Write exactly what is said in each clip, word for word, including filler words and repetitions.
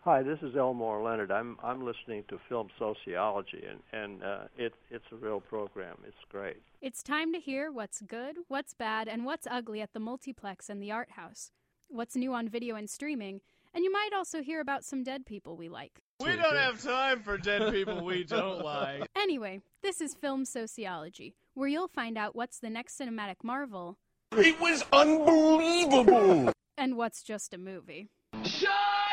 Hi, this is Elmore Leonard. I'm I'm listening to Film Sociology, and and uh, it it's a real program. It's great. It's time to hear what's good, what's bad, and what's ugly at the multiplex and the art house. What's new on video and streaming, and you might also hear about some dead people we like. We don't have time for dead people we don't like. Anyway, this is Film Sociology, where you'll find out what's the next cinematic marvel. It was unbelievable! And what's just a movie. Shut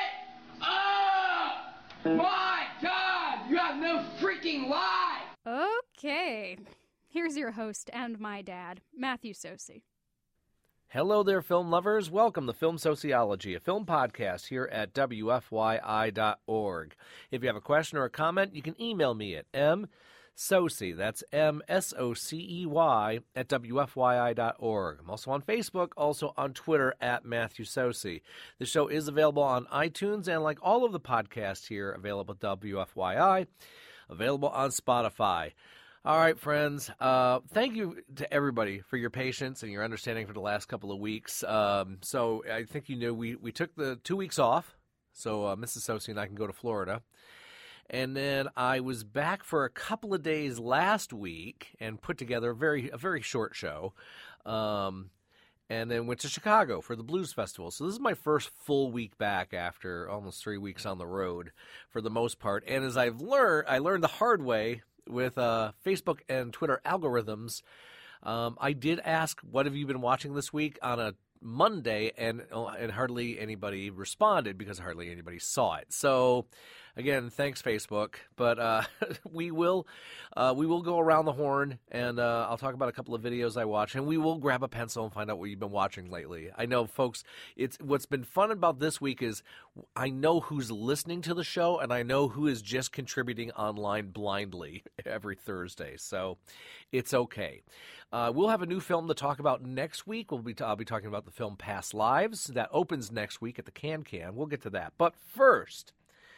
up! My God, you have no freaking life! Okay, here's your host and my dad, Matthew Sosi. Hello there, film lovers. Welcome to Film Sociology, a film podcast here at W F Y I dot org. If you have a question or a comment, you can email me at msocey, that's M S O C E Y, at W F Y I dot org. I'm also on Facebook, also on Twitter at Matthew Sosi. The show is available on iTunes, and like all of the podcasts here, available at W F Y I, available on Spotify. All right, friends, uh, thank you to everybody for your patience and your understanding for the last couple of weeks. Um, so I think you know we, we took the two weeks off, so uh, Missus Sosi and I can go to Florida. And then I was back for a couple of days last week and put together a very a very short show, um, and then went to Chicago for the Blues Festival. So this is my first full week back after almost three weeks on the road for the most part. And as I've learned, I learned the hard way with uh, Facebook and Twitter algorithms. Um, I did ask, what have you been watching this week on a Monday, and and hardly anybody responded because hardly anybody saw it. So, again, thanks, Facebook. But uh, we will uh, we will go around the horn, and uh, I'll talk about a couple of videos I watch, and we will grab a pencil and find out what you've been watching lately. I know, folks, it's what's been fun about this week is I know who's listening to the show, and I know who is just contributing online blindly every Thursday. So it's okay. Uh, we'll have a new film to talk about next week. We'll be t- I'll be talking about the film Past Lives. That opens next week at the Can Can. We'll get to that. But first,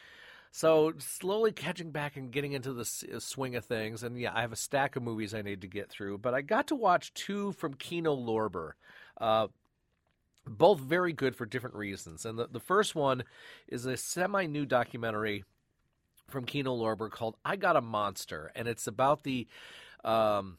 so slowly catching back and getting into the s- swing of things. And, yeah, I have a stack of movies I need to get through. But I got to watch two from Kino Lorber, uh, both very good for different reasons. And the, the first one is a semi-new documentary from Kino Lorber called I Got a Monster. And it's about the... Um,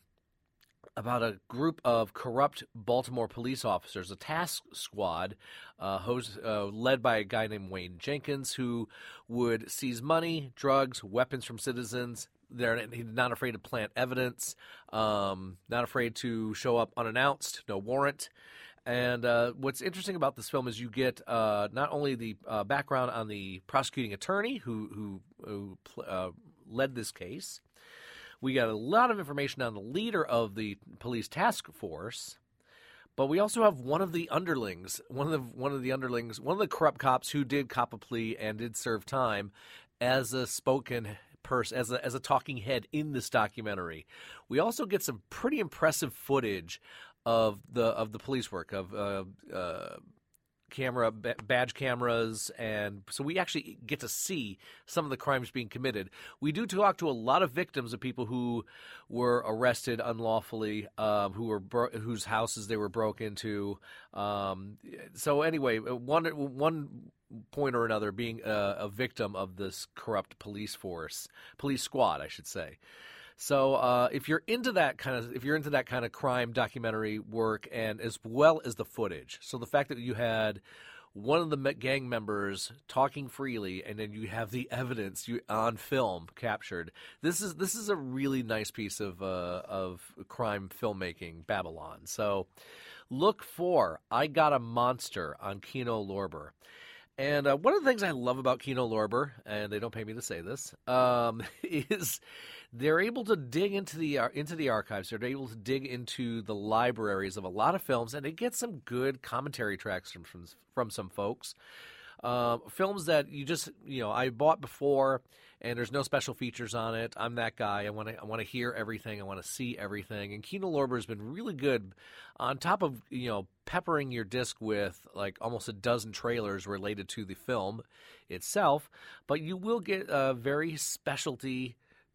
about a group of corrupt Baltimore police officers, a task squad uh, host, uh, led by a guy named Wayne Jenkins, who would seize money, drugs, weapons from citizens. They're not afraid to plant evidence, um, not afraid to show up unannounced, no warrant. And uh, what's interesting about this film is you get uh, not only the uh, background on the prosecuting attorney who, who, who uh, led this case. We got a lot of information on the leader of the police task force, but we also have one of the underlings, one of the one of the underlings, one of the corrupt cops who did cop a plea and did serve time as a spoken person, as a as a talking head in this documentary. We also get some pretty impressive footage of the of the police work of uh, uh, camera badge cameras, and so we actually get to see some of the crimes being committed. We do talk to a lot of victims of people who were arrested unlawfully, um, who were bro- whose houses they were broke into. Um, so anyway, one one point or another, being a, a victim of this corrupt police force, police squad, I should say. So uh, if you're into that kind of if you're into that kind of crime documentary work, and as well as the footage, so the fact that you had one of the gang members talking freely, and then you have the evidence you, on film captured, this is this is a really nice piece of uh, of crime filmmaking, Babylon. So look for I Got a Monster on Kino Lorber. And uh, one of the things I love about Kino Lorber, and they don't pay me to say this, um, is they're able to dig into the uh, into the archives. They're able to dig into the libraries of a lot of films, and they get some good commentary tracks from from, from some folks. Uh, films that you just, you know, I bought before, and there's no special features on it. I'm that guy. I want to I want to hear everything. I want to see everything. And Kino Lorber has been really good on top of, you know, peppering your disc with like almost a dozen trailers related to the film itself. But you will get a very specialty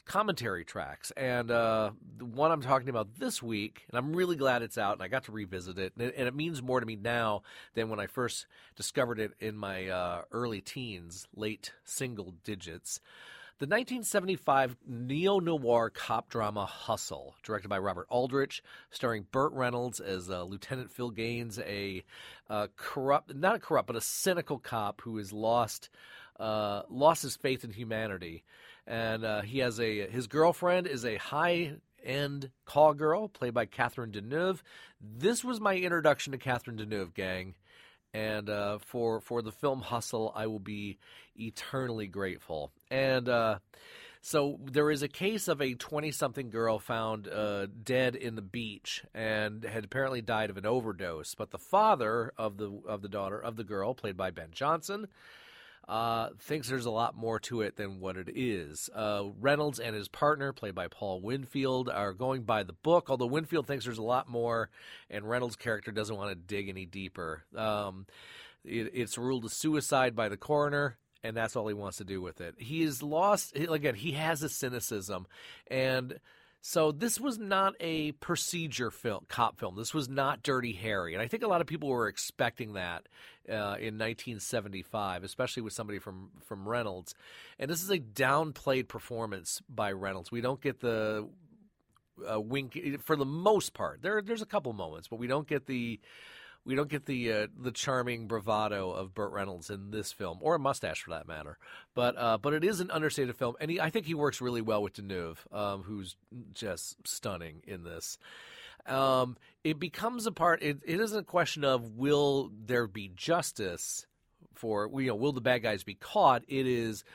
commentary tracks. And uh, the one I'm talking about this week, and I'm really glad it's out, and I got to revisit it, and it, and it means more to me now than when I first discovered it in my uh, early teens, late single digits. The nineteen seventy-five neo-noir cop drama Hustle, directed by Robert Aldrich, starring Burt Reynolds as uh, Lieutenant Phil Gaines, a uh, corrupt, not a corrupt, but a cynical cop who has lost uh, lost his faith in humanity. And uh, he has a his girlfriend is a high-end call girl played by Catherine Deneuve. This was my introduction to Catherine Deneuve, gang. And uh, for for the film Hustle, I will be eternally grateful. And uh, so there is a case of a twenty-something girl found uh, dead in the beach and had apparently died of an overdose. But the father of the of the daughter of the girl, played by Ben Johnson, Uh, thinks there's a lot more to it than what it is. Uh, Reynolds and his partner, played by Paul Winfield, are going by the book, although Winfield thinks there's a lot more, and Reynolds' character doesn't want to dig any deeper. Um, it, it's ruled a suicide by the coroner, and that's all he wants to do with it. He is lost, again, he has a cynicism, and so this was not a procedure film, cop film. This was not Dirty Harry. And I think a lot of people were expecting that uh, in nineteen seventy-five, especially with somebody from, from Reynolds. And this is a downplayed performance by Reynolds. We don't get the uh, wink, for the most part. There, There's a couple moments, but we don't get the... We don't get the uh, the charming bravado of Burt Reynolds in this film, or a mustache for that matter. But uh, but it is an understated film, and he, I think he works really well with Deneuve, um, who's just stunning in this. Um, it becomes a part. It, it isn't a question of will there be justice for, you know, will the bad guys be caught. It is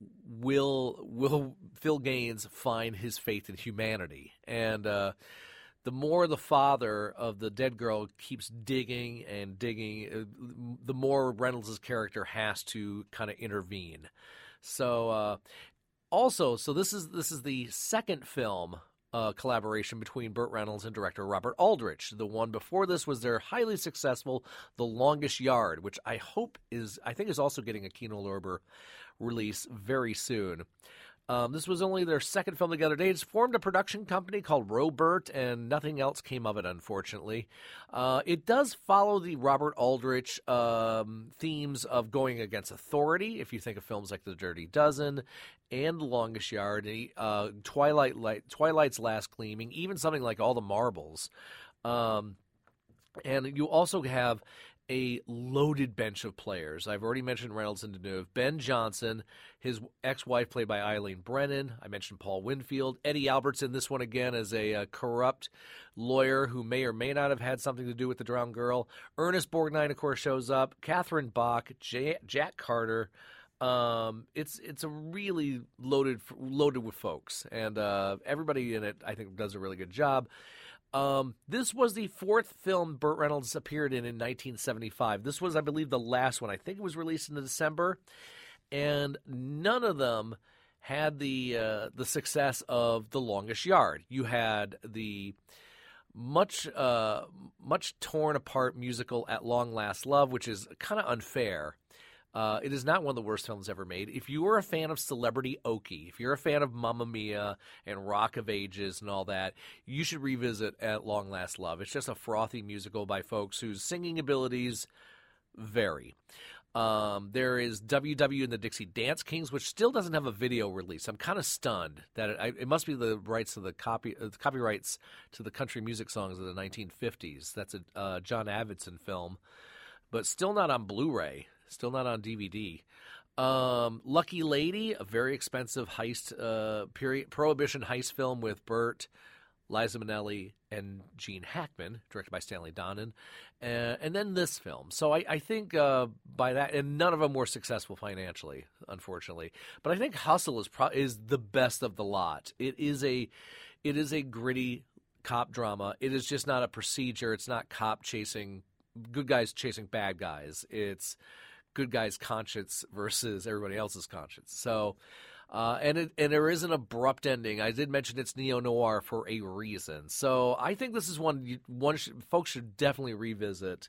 will will Phil Gaines find his faith in humanity. And uh, the more the father of the dead girl keeps digging and digging, the more Reynolds' character has to kind of intervene. So, uh, also, so this is this is the second film uh, collaboration between Burt Reynolds and director Robert Aldrich. The one before this was their highly successful The Longest Yard, which I hope is, I think is also getting a Kino Lorber release very soon. Um, this was only their second film together. They had formed a production company called Robert, and nothing else came of it, unfortunately. Uh, it does follow the Robert Aldrich um, themes of going against authority, if you think of films like The Dirty Dozen and The Longest Yard, uh, Twilight Light, Twilight's Last Gleaming, even something like All the Marbles. Um, and you also have a loaded bench of players. I've already mentioned Reynolds and Deneuve. Ben Johnson, his ex-wife played by Eileen Brennan. I mentioned Paul Winfield. Eddie Albert's in this one again as a, a corrupt lawyer who may or may not have had something to do with the drowned girl. Ernest Borgnine, of course, shows up. Catherine Bach, J- Jack Carter. Um, it's it's a really loaded loaded with folks, and uh, everybody in it, I think, does a really good job. Um, this was the fourth film Burt Reynolds appeared in in nineteen seventy-five. This was, I believe, the last one. I think it was released in December, and none of them had the uh, the success of The Longest Yard. You had the much uh, much torn apart musical At Long Last Love, which is kind of unfair. Uh, it is not one of the worst films ever made. If you are a fan of Celebrity Okie, if you're a fan of Mamma Mia and Rock of Ages and all that, you should revisit At Long Last Love. It's just a frothy musical by folks whose singing abilities vary. Um, there is W W and the Dixie Dance Kings, which still doesn't have a video release. I'm kind of stunned that it, it must be the rights to the copy, uh, the copyrights to the country music songs of the nineteen fifties. That's a uh, John Avildsen film, but still not on Blu-ray. Still not on D V D. Um, Lucky Lady, a very expensive heist, uh, period prohibition heist film with Burt, Liza Minnelli, and Gene Hackman, directed by Stanley Donen, uh, and then this film. So I, I think uh, by that, and none of them were successful financially, unfortunately. But I think Hustle is pro- is the best of the lot. It is a, it is a gritty cop drama. It is just not a procedure. It's not cop chasing good guys chasing bad guys. It's good guy's conscience versus everybody else's conscience. So, uh, and it, and there is an abrupt ending. I did mention it's neo-noir for a reason. So I think this is one you, one should, folks should definitely revisit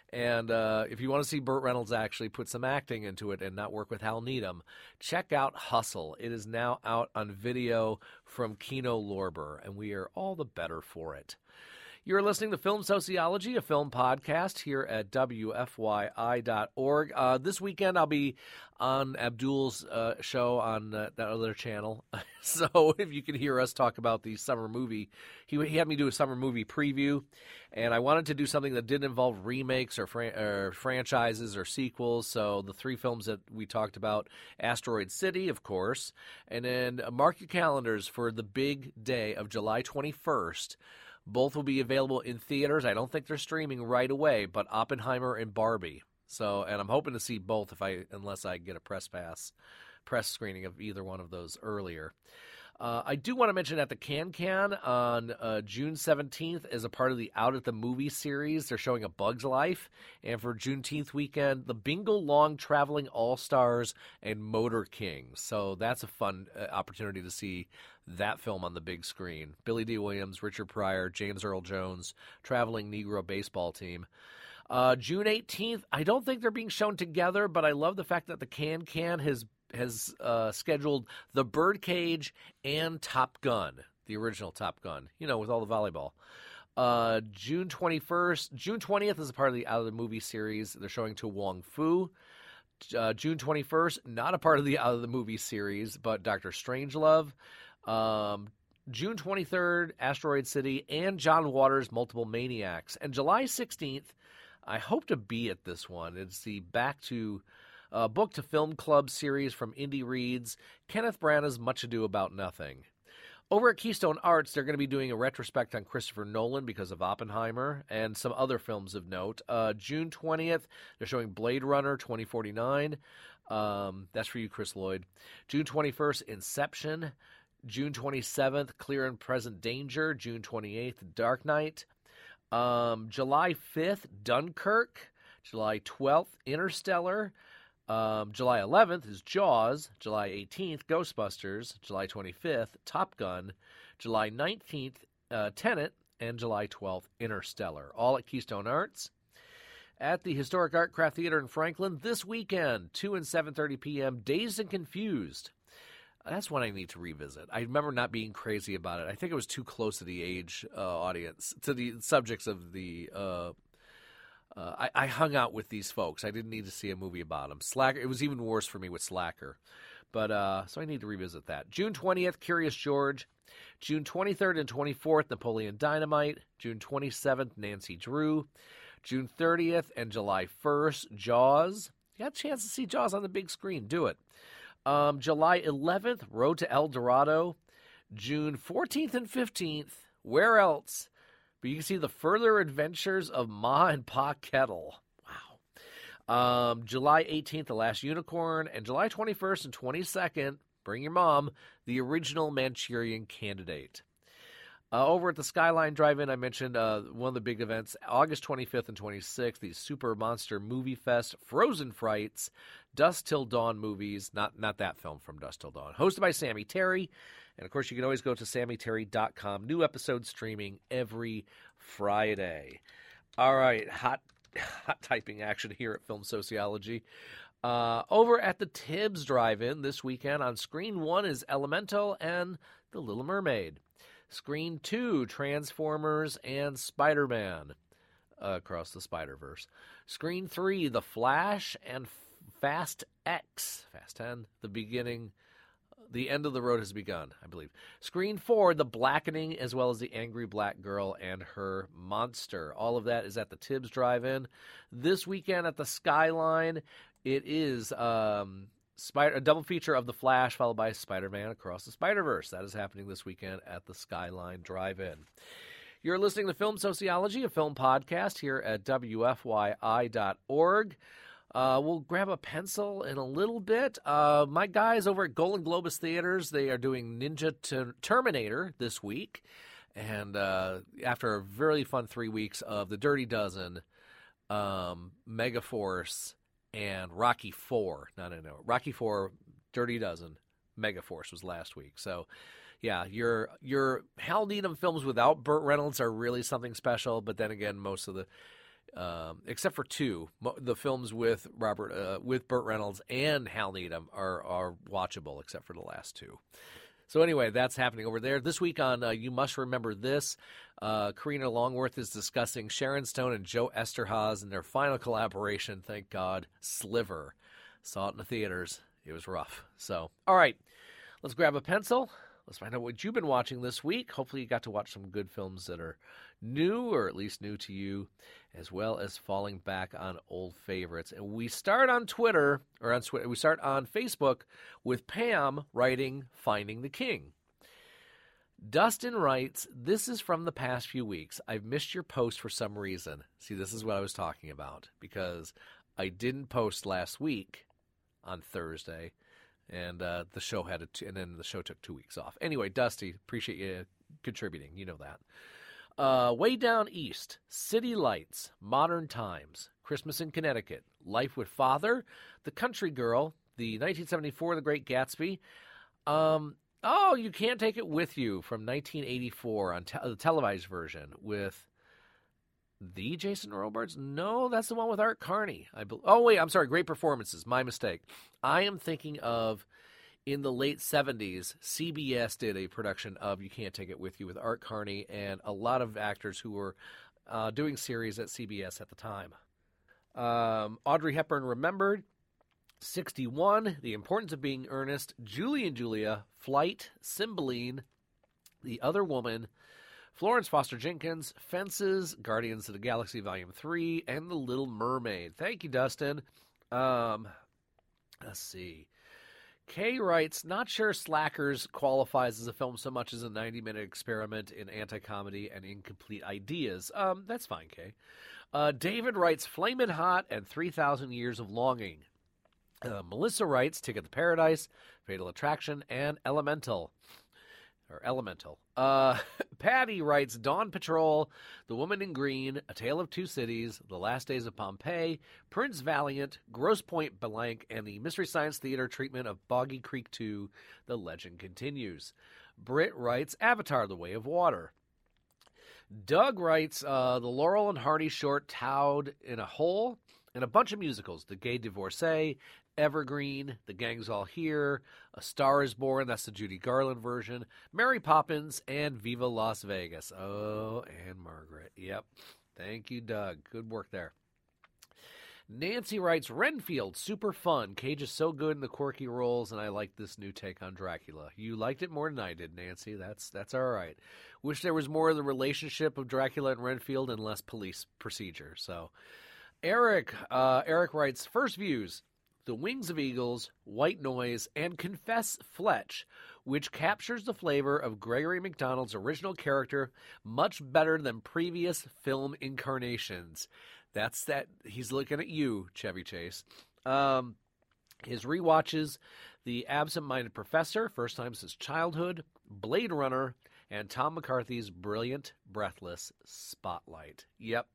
And uh, if you want to see Burt Reynolds actually put some acting into it and not work with Hal Needham, check out Hustle. It is now out on video from Kino Lorber, and we are all the better for it. You're listening to Film Sociology, a film podcast here at W F Y I dot org. Uh, this weekend I'll be on Abdul's uh, show on uh, that other channel. So if you can hear us talk about the summer movie, he, he had me do a summer movie preview, and I wanted to do something that didn't involve remakes or, fran- or franchises or sequels. So the three films that we talked about, Asteroid City, of course, and then mark your calendars for the big day of July twenty-first. Both will be available in theaters. I don't think they're streaming right away, but Oppenheimer and Barbie. So, and I'm hoping to see both if I, unless I get a press pass, press screening of either one of those earlier. Uh, I do want to mention at the Can Can on uh, June seventeenth, as a part of the Out at the Movie series, they're showing A Bug's Life. And for Juneteenth weekend, the Bingo Long Traveling All-Stars and Motor Kings. So that's a fun uh, opportunity to see that film on the big screen. Billy D. Williams, Richard Pryor, James Earl Jones, traveling Negro baseball team. Uh, June eighteenth, I don't think they're being shown together, but I love the fact that the Can Can has has uh, scheduled The Birdcage and Top Gun, the original Top Gun, you know, with all the volleyball. Uh, June twenty-first, June twentieth is a part of the Out of the Movie series. They're showing To Wong Fu. Uh, June twenty-first, not a part of the Out of the Movie series, but Doctor Strangelove. Um, June twenty-third, Asteroid City, and John Waters' Multiple Maniacs. And July sixteenth, I hope to be at this one. It's the Back to uh, Book to Film Club series from Indie Reads, Kenneth Branagh's Much Ado About Nothing. Over at Keystone Arts, they're going to be doing a retrospect on Christopher Nolan because of Oppenheimer and some other films of note. Uh, June twentieth, they're showing Blade Runner twenty forty-nine. Um, that's for you, Chris Lloyd. June twenty-first, Inception. June twenty-seventh, Clear and Present Danger. June twenty-eighth, Dark Knight. Um, July fifth, Dunkirk. July twelfth, Interstellar. Um, July eleventh is Jaws. July eighteenth, Ghostbusters. July twenty-fifth, Top Gun. July nineteenth, uh, Tenet. And July twelfth, Interstellar. All at Keystone Arts. At the Historic Art Craft Theater in Franklin this weekend, two and seven thirty p.m., Dazed and Confused. That's one I need to revisit. I remember not being crazy about it. I think it was too close to the age uh, audience, to the subjects of the... Uh, uh, I, I hung out with these folks. I didn't need to see a movie about them. Slacker. It was even worse for me with Slacker. But uh, so I need to revisit that. June twentieth, Curious George. June twenty-third and twenty-fourth, Napoleon Dynamite. June twenty-seventh, Nancy Drew. June thirtieth and July first, Jaws. You got a chance to see Jaws on the big screen. Do it. Um, July eleventh, Road to El Dorado. June fourteenth and fifteenth, Where Else? But you can see the further adventures of Ma and Pa Kettle. Wow. Um, July eighteenth, The Last Unicorn. And July twenty-first and twenty-second, bring your mom, The Original Manchurian Candidate. Uh, over at the Skyline Drive-In, I mentioned uh, one of the big events, August twenty-fifth and twenty-sixth, the Super Monster Movie Fest, Frozen Frights, Dusk Till Dawn movies, not not that film from Dusk Till Dawn, hosted by Sammy Terry. And, of course, you can always go to sammy terry dot com. New episodes streaming every Friday. All right, hot, hot typing action here at Film Sociology. Uh, over at the Tibbs Drive-In this weekend, on Screen one is Elemental and The Little Mermaid. Screen two, Transformers and Spider-Man uh, Across the Spider-Verse. Screen three, The Flash and Fast X. Fast ten, the beginning, the end of the road has begun, I believe. Screen four, The Blackening, as well as The Angry Black Girl and Her Monster. All of that is at the Tibbs Drive-In. This weekend at the Skyline, it is... Um, Spider, a double feature of The Flash, followed by Spider-Man Across the Spider-Verse. That is happening this weekend at the Skyline Drive-In. You're listening to Film Sociology, a film podcast here at W F Y I dot org. Uh, we'll grab a pencil in a little bit. Uh, my guys over at Golden Globus Theaters, they are doing Ninja Ter- Terminator this week. And uh, after a really fun three weeks of The Dirty Dozen, um, Megaforce, and Rocky four, no, no, no, Rocky four, Dirty Dozen, Megaforce was last week. So, yeah, your your Hal Needham films without Burt Reynolds are really something special. But then again, most of the Um, except for two, Mo- the films with Robert, uh, with Burt Reynolds and Hal Needham are are watchable, except for the last two. So anyway, that's happening over there this week on uh, You Must Remember This. Uh, Karina Longworth is discussing Sharon Stone and Joe Esterhaz and their final collaboration. Thank God, Sliver. Saw it in the theaters. It was rough. So, all right, let's grab a pencil. Let's find out what you've been watching this week. Hopefully you got to watch some good films that are new, or at least new to you, as well as falling back on old favorites. And we start on Twitter, or on Twitter, we start on Facebook with Pam writing Finding the King. Dustin writes, this is from the past few weeks. I've missed your post for some reason. See, this is what I was talking about, because I didn't post last week on Thursday. And uh, the show had a t- and then the show took two weeks off. Anyway, Dusty, appreciate you contributing. You know that. Uh, Way Down East, City Lights, Modern Times, Christmas in Connecticut, Life with Father, The Country Girl, the nineteen seventy-four The Great Gatsby. Um, oh, You Can't Take It With You from nineteen eighty-four on te- the televised version with the Jason Robards? No, that's the one with Art Carney. I be- oh, wait, I'm sorry. Great Performances. My mistake. I am thinking of, in the late seventies, C B S did a production of You Can't Take It With You with Art Carney and a lot of actors who were uh, doing series at C B S at the time. Um, Audrey Hepburn Remembered, sixty-one, The Importance of Being Earnest, Julie and Julia, Flight, Cymbeline, The Other Woman, Florence Foster Jenkins, Fences, Guardians of the Galaxy Volume three, and The Little Mermaid. Thank you, Dustin. Um, let's see. Kay writes, not sure Slackers qualifies as a film so much as a ninety-minute experiment in anti-comedy and incomplete ideas. Um, that's fine, Kay. Uh, David writes, Flamin' Hot and three thousand Years of Longing. Uh, Melissa writes, Ticket to Paradise, Fatal Attraction, and Elemental. Or Elemental. Uh, Patty writes, Dawn Patrol, The Woman in Green, A Tale of Two Cities, The Last Days of Pompeii, Prince Valiant, Grosse Pointe Blank, and the Mystery Science Theater treatment of Boggy Creek two, The Legend Continues. Britt writes, Avatar, The Way of Water. Doug writes, uh, the Laurel and Hardy short Towed in a Hole, and a bunch of musicals, The Gay Divorcee, Evergreen, The Gang's All Here, A Star is Born, that's the Judy Garland version, Mary Poppins, and Viva Las Vegas. Oh, and Margaret. Yep. Thank you, Doug. Good work there. Nancy writes, Renfield, super fun. Cage is so good in the quirky roles, and I like this new take on Dracula. You liked it more than I did, Nancy. That's that's all right. Wish there was more of the relationship of Dracula and Renfield and less police procedure. So, Eric, uh, Eric writes, first views. The Wings of Eagles, White Noise, and Confess Fletch, which captures the flavor of Gregory McDonald's original character much better than previous film incarnations. That's that. He's looking at you, Chevy Chase. Um, his rewatches The Absent-Minded Professor, first time since childhood, Blade Runner, and Tom McCarthy's brilliant, breathless Spotlight. Yep.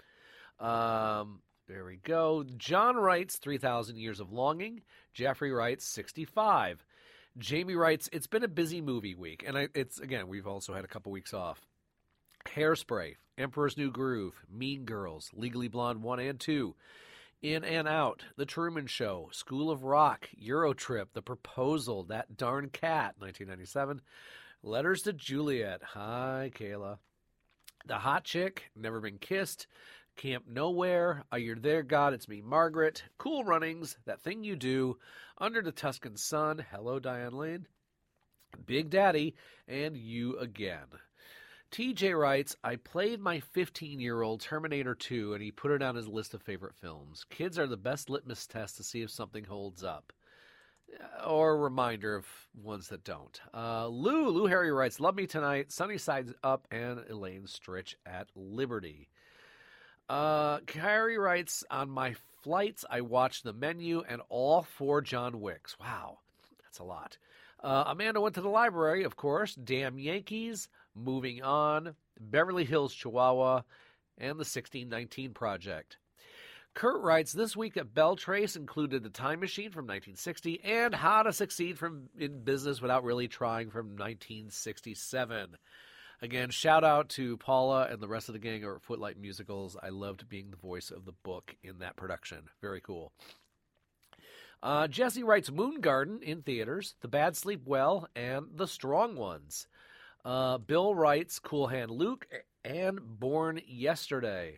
Um... There we go. John writes, three thousand Years of Longing. Jeffrey writes, sixty-five. Jamie writes, it's been a busy movie week. And I, it's, again, we've also had a couple weeks off. Hairspray, Emperor's New Groove, Mean Girls, Legally Blonde one and two, In and Out, The Truman Show, School of Rock, Eurotrip, The Proposal, That Darn Cat, nineteen ninety-seven, Letters to Juliet, hi, Kayla, The Hot Chick, Never Been Kissed, Camp Nowhere, Are You There, God? It's Me, Margaret, Cool Runnings, That Thing You Do, Under the Tuscan Sun, Hello, Diane Lane, Big Daddy, and You Again. T J writes, I played my fifteen-year-old Terminator two, and he put it on his list of favorite films. Kids are the best litmus test to see if something holds up. Or a reminder of ones that don't. Uh, Lou, Lou Harry writes, Love Me Tonight, Sunny Sides Up, and Elaine Stritch at Liberty. Uh, Carrie writes, on my flights, I watched The Menu and all four John Wicks. Wow, that's a lot. Uh, Amanda went to the library, of course. Damn Yankees, Moving On, Beverly Hills Chihuahua, and the sixteen nineteen Project. Kurt writes, this week at Bell Trace included The Time Machine from nineteen sixty and How to Succeed from in Business Without Really Trying from nineteen sixty-seven. Again, shout out to Paula and the rest of the gang over at Footlight Musicals. I loved being the voice of the book in that production. Very cool. Uh, Jesse writes Moon Garden in theaters, The Bad Sleep Well, and The Strong Ones. Uh, Bill writes Cool Hand Luke and Born Yesterday.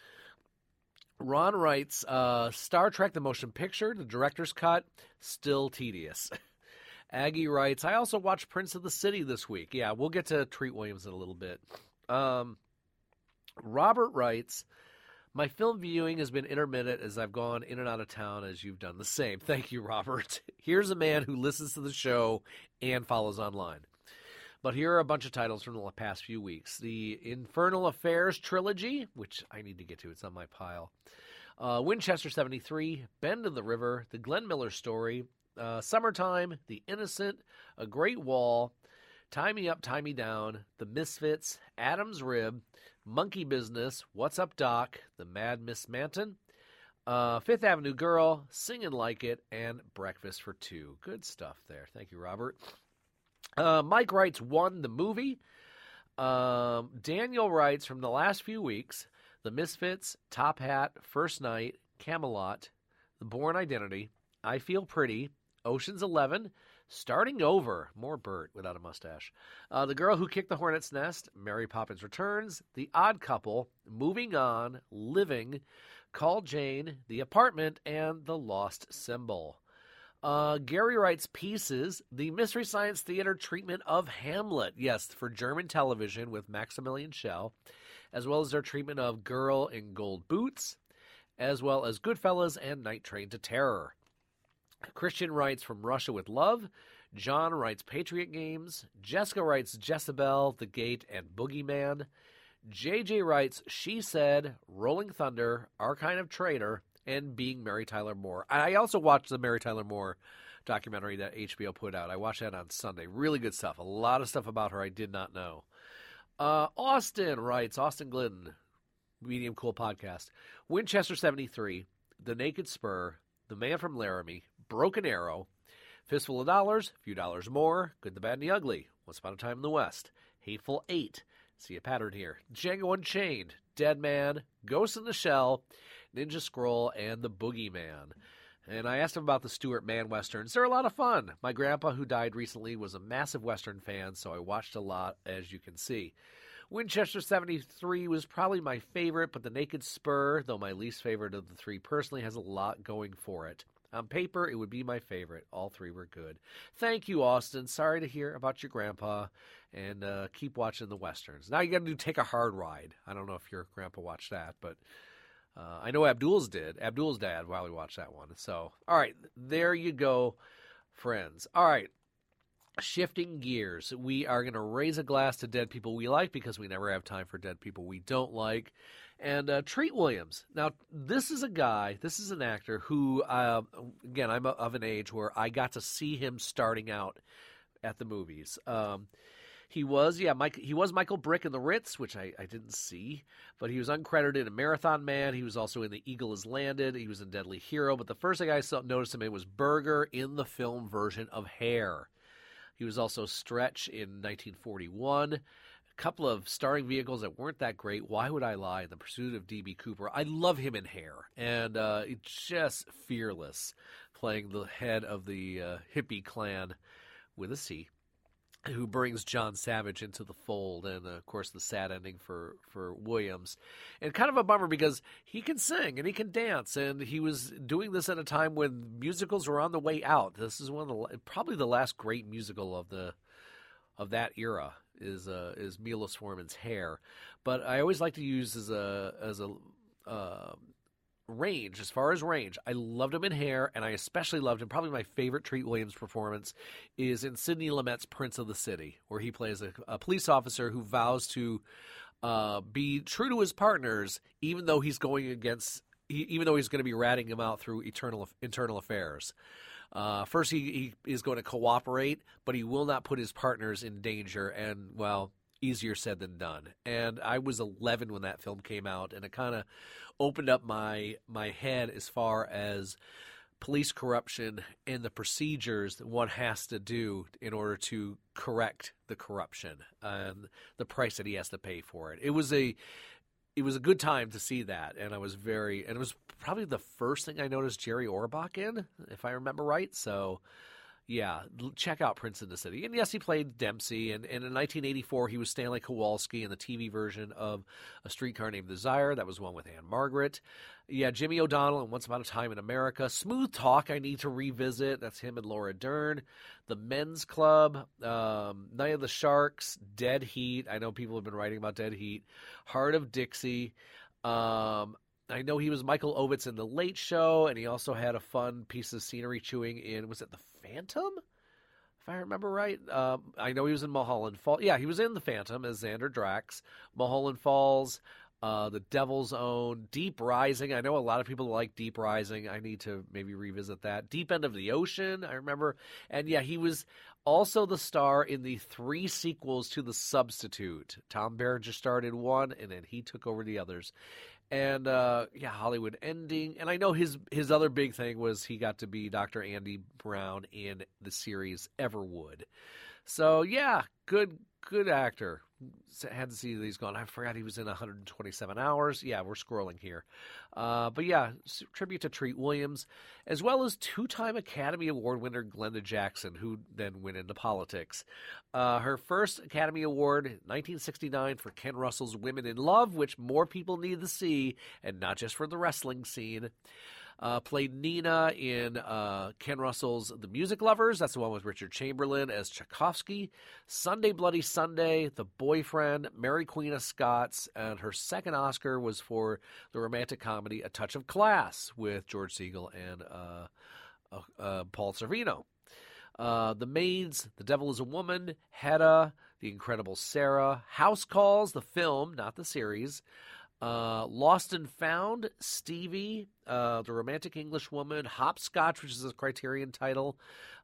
Ron writes uh, Star Trek The Motion Picture, the director's cut, still tedious. Aggie writes, I also watched Prince of the City this week. Yeah, we'll get to Treat Williams in a little bit. Um, Robert writes, my film viewing has been intermittent as I've gone in and out of town as you've done the same. Thank you, Robert. Here's a man who listens to the show and follows online. But here are a bunch of titles from the past few weeks. The Infernal Affairs trilogy, which I need to get to. It's on my pile. Uh, Winchester seventy-three, Bend of the River, The Glenn Miller Story, uh, Summertime, The Innocent, A Great Wall, Tie Me Up, Tie Me Down, The Misfits, Adam's Rib, Monkey Business, What's Up Doc, The Mad Miss Manton, uh, Fifth Avenue Girl, Singin' Like It, and Breakfast for Two. Good stuff there. Thank you, Robert. Uh, Mike writes One, the movie. Um, Daniel writes from the last few weeks, The Misfits, Top Hat, First Night, Camelot, The Bourne Identity, I Feel Pretty, Ocean's Eleven, Starting Over, more Bert without a mustache, uh, The Girl Who Kicked the Hornet's Nest, Mary Poppins Returns, The Odd Couple, Moving On, Living, Call Jane, The Apartment, and The Lost Symbol. Uh, Gary writes Pieces, the Mystery Science Theater treatment of Hamlet. Yes, for German television with Maximilian Schell, as well as their treatment of Girl in Gold Boots, as well as Goodfellas and Night Train to Terror. Christian writes From Russia with Love. John writes Patriot Games. Jessica writes Jezebel, The Gate, and Boogeyman. J J writes She Said, Rolling Thunder, Our Kind of Traitor, and Being Mary Tyler Moore. I also watched the Mary Tyler Moore documentary that H B O put out. I watched that on Sunday. Really good stuff. A lot of stuff about her I did not know. Uh, Austin writes, Austin Glidden, Medium Cool Podcast. Winchester seventy-three, The Naked Spur, The Man from Laramie, Broken Arrow, Fistful of Dollars, Few Dollars More, Good, the Bad, and the Ugly, Once Upon a Time in the West, Hateful Eight, see a pattern here, Django Unchained, Dead Man, Ghost in the Shell, Ninja Scroll, and The Boogeyman. And I asked him about the Stuart Mann Westerns. They're a lot of fun. My grandpa, who died recently, was a massive Western fan, so I watched a lot, as you can see. Winchester seventy-three was probably my favorite, but The Naked Spur, though my least favorite of the three personally, has a lot going for it. On paper, it would be my favorite. All three were good. Thank you, Austin. Sorry to hear about your grandpa, and uh, keep watching the Westerns. Now you got to do Take a Hard Ride. I don't know if your grandpa watched that, but... Uh, I know Abdul's did. Abdul's dad while we watched that one. So, all right, there you go, friends. All right, shifting gears. We are going to raise a glass to dead people we like because we never have time for dead people we don't like. And uh, Treat Williams. Now, this is a guy, this is an actor who, uh, again, I'm of an age where I got to see him starting out at the movies. Um He was, yeah, Mike, he was Michael Brick in The Ritz, which I, I didn't see, but he was uncredited in Marathon Man. He was also in The Eagle Has Landed. He was in Deadly Hero, but the first thing I saw, noticed him in was Burger in the film version of Hair. He was also Stretch in nineteen forty-one. A couple of starring vehicles that weren't that great. Why Would I Lie? The Pursuit of D B. Cooper. I love him in Hair, and uh, it's just fearless, playing the head of the uh, hippie clan with a C, who brings John Savage into the fold, and, uh, of course, the sad ending for, for Williams. And kind of a bummer because he can sing and he can dance, and he was doing this at a time when musicals were on the way out. This is one of the probably the last great musical of the of that era is uh, is Milos Forman's Hair. But I always like to use as a as a uh, range, as far as range, I loved him in Hair, and I especially loved him. Probably my favorite Treat Williams performance is in Sidney Lumet's Prince of the City, where he plays a, a police officer who vows to uh, be true to his partners, even though he's going against, even though he's going to be ratting him out through eternal internal affairs. Uh, first, he, he is going to cooperate, but he will not put his partners in danger, and, well, easier said than done. And I was eleven when that film came out, and it kind of opened up my my head as far as police corruption and the procedures that one has to do in order to correct the corruption and the price that he has to pay for it. It was a it was a good time to see that, and I was very and it was probably the first thing I noticed Jerry Orbach in, if I remember right. So yeah, check out Prince in the City. And yes, he played Dempsey, and, and in nineteen eighty-four he was Stanley Kowalski in the T V version of A Streetcar Named Desire. That was one with Anne Margaret. Yeah, Jimmy O'Donnell in Once Upon a Time in America. Smooth Talk I need to revisit. That's him and Laura Dern. The Men's Club, um, Night of the Sharks, Dead Heat. I know people have been writing about Dead Heat. Heart of Dixie. Um, I know he was Michael Ovitz in The Late Show, and he also had a fun piece of scenery chewing in, was it The Phantom? If I remember right. Um, I know he was in Mulholland Falls. Yeah, he was in The Phantom as Xander Drax. Mulholland Falls, uh, The Devil's Own, Deep Rising. I know a lot of people like Deep Rising. I need to maybe revisit that. Deep End of the Ocean, I remember. And yeah, he was also the star in the three sequels to The Substitute. Tom Berenger starred in one, and then he took over the others. And, uh, yeah, Hollywood Ending. And I know his his other big thing was he got to be Doctor Andy Brown in the series Everwood. So, yeah, good good actor. Had to see that he's gone. I forgot he was in one hundred twenty-seven hours. Yeah, we're scrolling here. Uh, but, yeah, tribute to Treat Williams, as well as two-time Academy Award winner Glenda Jackson, who then went into politics. Uh, her first Academy Award, nineteen sixty-nine, for Ken Russell's Women in Love, which more people need to see, and not just for the wrestling scene. Uh, played Nina in uh, Ken Russell's The Music Lovers. That's the one with Richard Chamberlain as Tchaikovsky. Sunday Bloody Sunday, The Boyfriend, Mary Queen of Scots. And her second Oscar was for the romantic comedy A Touch of Class with George Segal and uh, uh, uh, Paul Sorvino. Uh, the Maids, The Devil is a Woman, Hedda, The Incredible Sarah, House Calls, the film, not the series. Uh, Lost and Found, Stevie, uh, The Romantic English Woman, Hopscotch, which is a Criterion title.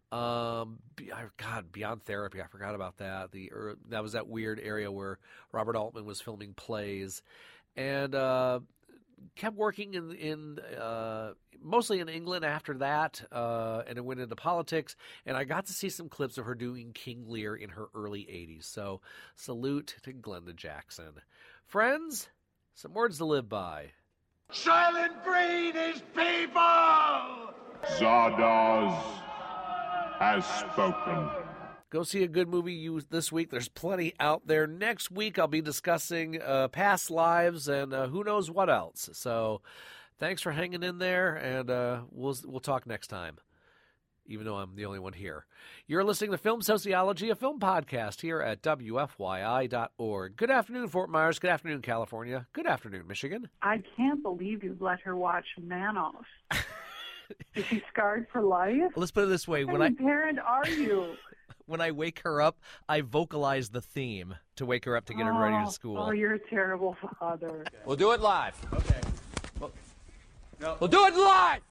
Um, God, Beyond Therapy, I forgot about that. The er, that was that weird area where Robert Altman was filming plays, and uh, kept working in in uh, mostly in England after that, uh, and it went into politics. And I got to see some clips of her doing King Lear in her early eighties. So salute to Glenda Jackson, friends. Some words to live by. Silent breed is people! Zardoz has spoken. Go see a good movie you this week. There's plenty out there. Next week, I'll be discussing uh, past lives and uh, who knows what else. So thanks for hanging in there, and uh, we'll, we'll talk next time, even though I'm the only one here. You're listening to Film Sociology, a film podcast here at W F Y I dot org. Good afternoon, Fort Myers. Good afternoon, California. Good afternoon, Michigan. I can't believe you let her watch Manoff. Is she scarred for life? Let's put it this way. What when kind of parent are you? When I wake her up, I vocalize the theme to wake her up to get her ready to school. Oh, you're a terrible father. We'll do it live. Okay. We'll do it live!